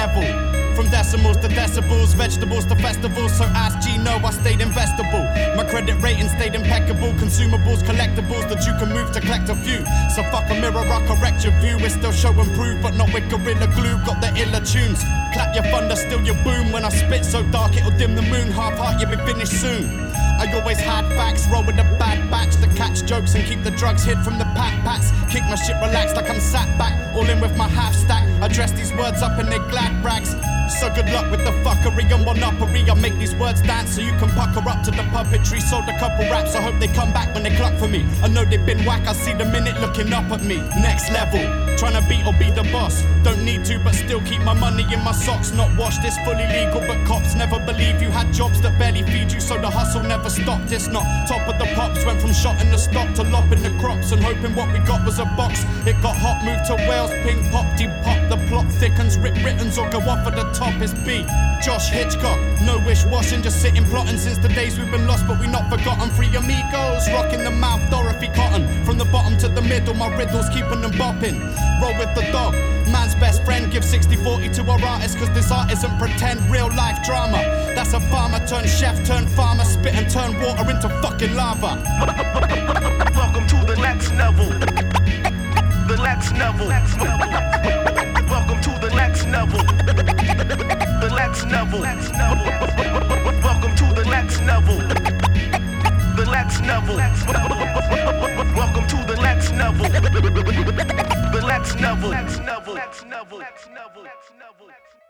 level. From decimals to decibels, vegetables to festivals. So ask Gino, I stayed investable. My credit rating stayed impeccable. Consumables, collectibles that you can move to collect a few. So fuck a mirror, I correct your view. It's still show and prove, but not with Gorilla Glue. Got the iller tunes. Clap your thunder, still your boom. When I spit so dark it'll dim the moon. Half heart, you'll be finished soon. I always had facts, roll with a bad batch to catch jokes and keep the drugs hid from the pats. Kick my shit relaxed like I'm sat back, all in with my half stack. I dress these words up in their glad rags. So good luck with the fuckery and one-uppery. I make these words dance so you can pucker up to the puppetry. Sold a couple raps, I hope they come back when they cluck for me. I know they've been whack, I see the minute looking up at me. Next level, trying to beat or be the boss. Don't need to, but still keep my money in my socks. Not washed, it's fully legal, but cops never believe you had jobs that barely feed you. So the hustle never stopped, it's not top of the pops. Went from shot in the stock to lopping the crops and hoping what we got was a box. It got hot, moved to Wales, ping pop, pop. The plot thickens, rip writtens or go off at the top. It's B, Josh Hitchcock. No wish washing, just sitting plotting since the days we've been lost, but we not forgotten. Three amigos, rocking the mouth, Dorothy Cotton. From the bottom to the middle, my riddles keeping them bopping. Roll with the dog, man's best friend. Give 60-40 to our artists, cause this art isn't pretend. Real life drama, that's a farmer turned chef turned farmer. Spit and turn water into fucking lava. Welcome to the next level. The next level. Welcome to the next level. The next level. Welcome to the next level. The next level. Welcome to the next level. The next level.